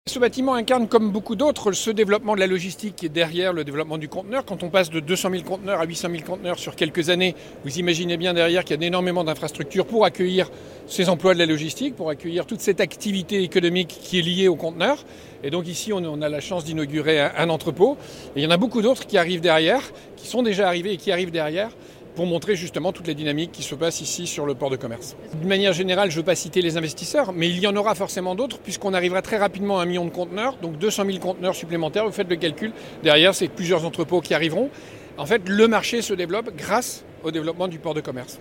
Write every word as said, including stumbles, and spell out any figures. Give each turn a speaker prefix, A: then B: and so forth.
A: Ce bâtiment incarne, comme beaucoup d'autres, ce développement de la logistique qui est derrière le développement du conteneur. Quand on passe de deux cent mille conteneurs à huit cent mille conteneurs sur quelques années, vous imaginez bien derrière qu'il y a énormément d'infrastructures pour accueillir ces emplois de la logistique, pour accueillir toute cette activité économique qui est liée au conteneur. Et donc ici, on a la chance d'inaugurer un entrepôt. Et il y en a beaucoup d'autres qui arrivent derrière, qui sont déjà arrivés et qui arrivent derrière, pour montrer justement toute la dynamique qui se passe ici sur le port de commerce. D'une manière générale, je ne veux pas citer les investisseurs, mais il y en aura forcément d'autres, puisqu'on arrivera très rapidement à un million de conteneurs, donc deux cent mille conteneurs supplémentaires, vous faites le calcul. Derrière, c'est plusieurs entrepôts qui arriveront. En fait, le marché se développe grâce au développement du port de commerce.